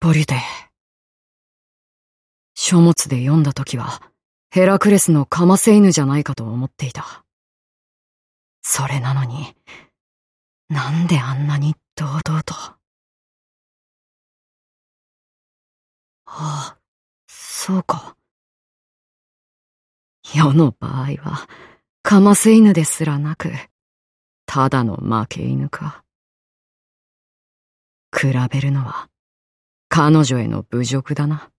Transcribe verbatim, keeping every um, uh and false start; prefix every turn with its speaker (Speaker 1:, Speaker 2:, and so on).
Speaker 1: ポリュテ。書物で読んだときは、ヘラクレスのカマセイヌじゃないかと思っていた。それなのに、なんであんなに堂々と。ああ、そうか。世の場合は、カマセイヌですらなく、ただの負け犬か。比べるのは、彼女への侮辱だな。